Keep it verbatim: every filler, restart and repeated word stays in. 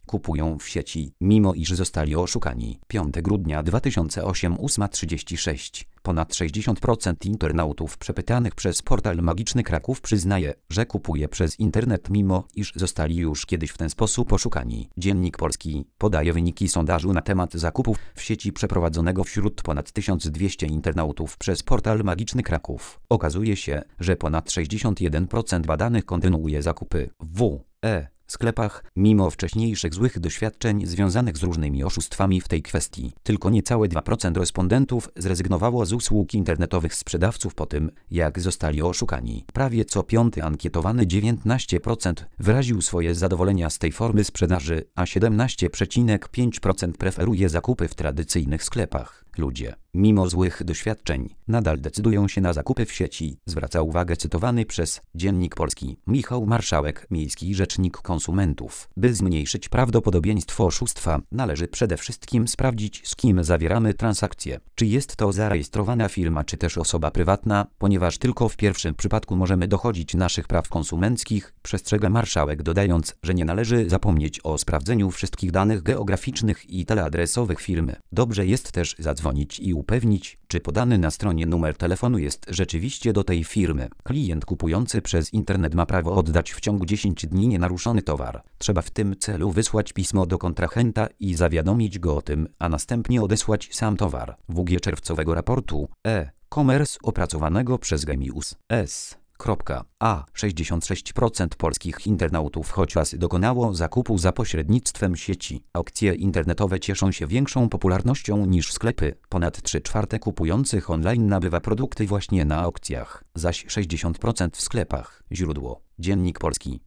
kupują w sieci, mimo iż zostali oszukani. piątego grudnia dwa tysiące ósmego, ósma trzydzieści sześć. Ponad sześćdziesiąt procent internautów przepytanych przez portal Magiczny Kraków przyznaje, że kupuje przez internet, mimo iż zostali już kiedyś w ten sposób oszukani. Dziennik Polski podaje wyniki sondażu na temat zakupów w sieci przeprowadzonego wśród ponad tysiąc dwieście internautów przez portal Magiczny Kraków. Okazuje się, że ponad sześćdziesiąt jeden procent badanych kontynuuje zakupy w e sklepach, mimo wcześniejszych złych doświadczeń związanych z różnymi oszustwami w tej kwestii. Tylko niecałe dwa procent respondentów zrezygnowało z usług internetowych sprzedawców po tym, jak zostali oszukani. Prawie co piąty ankietowany dziewiętnaście procent wyraził swoje zadowolenia z tej formy sprzedaży, a siedemnaście przecinek pięć procent preferuje zakupy w tradycyjnych sklepach. Ludzie, mimo złych doświadczeń, nadal decydują się na zakupy w sieci, zwraca uwagę cytowany przez Dziennik Polski Michał Marszałek, miejski rzecznik konsumentów. By zmniejszyć prawdopodobieństwo oszustwa, należy przede wszystkim sprawdzić, z kim zawieramy transakcję. Czy jest to zarejestrowana firma, czy też osoba prywatna, ponieważ tylko w pierwszym przypadku możemy dochodzić naszych praw konsumenckich, przestrzega marszałek, dodając, że nie należy zapomnieć o sprawdzeniu wszystkich danych geograficznych i teleadresowych firmy. Dobrze jest też zadzwonić i upewnić, czy podany na stronie numer telefonu jest rzeczywiście do tej firmy. Klient kupujący przez internet ma prawo oddać w ciągu dziesięciu dni nienaruszony towar. Trzeba w tym celu wysłać pismo do kontrahenta i zawiadomić go o tym, a następnie odesłać sam towar. W U G czerwcowego raportu e-commerce opracowanego przez Gemius S. A sześćdziesiąt sześć procent polskich internautów choć raz dokonało zakupu za pośrednictwem sieci. Aukcje internetowe cieszą się większą popularnością niż sklepy. Ponad trzy czwarte kupujących online nabywa produkty właśnie na aukcjach, zaś sześćdziesiąt procent w sklepach. Źródło: Dziennik Polski.